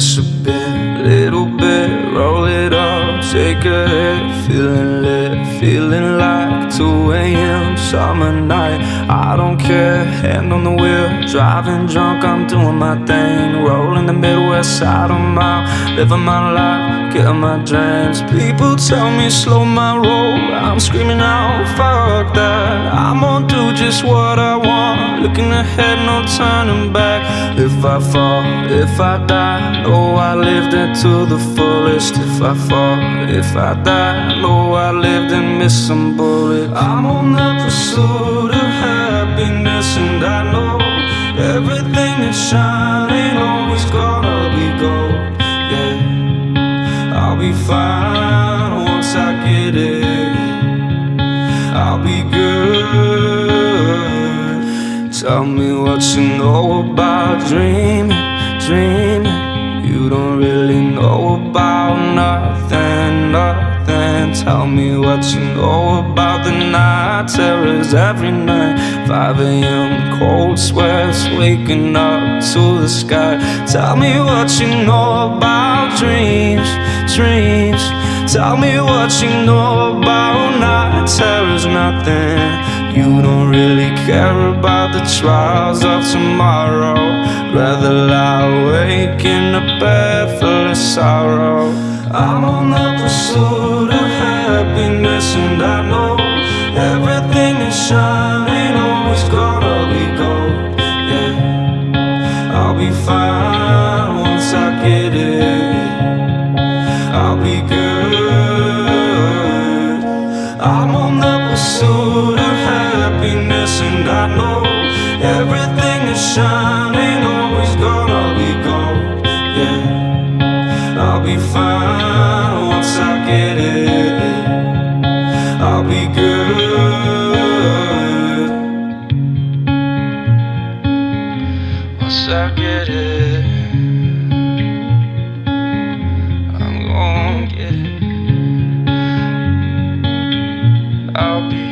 Just a bit, little bit, roll it up, take a hit, feeling lit, feeling like 2 a.m. summer night. I don't care, hand on the wheel, driving drunk, I'm doing my thing, rolling the Midwest side of mile, living my life, getting my dreams. People tell me slow my roll, I'm screaming out, fuck that. I'm gonna do just what I want, looking ahead, no turning back. If I fall, if I die, know I lived it to the fullest. If I fall, if I die, know I lived and missed some bullets. I'm on the pursuit of happiness, and I know everything that shines ain't always gonna be gold. Yeah, I'll be fine once I get it. I'll be good. Tell me what you know about dreaming, dreaming. You don't really know about nothing, nothing. Tell me what you know about the night terrors every night. 5 a.m. cold sweats, waking up to the sky. Tell me what you know about dreams, dreams. Tell me what you know about night terrors, nothing. You don't really care about the trials of tomorrow. Rather lie awake in a bed full of sorrow. I'm on the pursuit of happiness, and I know everything that shines ain't always gonna be gold. Yeah, I'll be fine once I get it. I'll be good. I'm on the pursuit of happiness, and I know everything that shines ain't always gonna be gold. Yeah, I'll be fine once I get it. I'll be good. Once I get it, I'm gonna get it. I'll be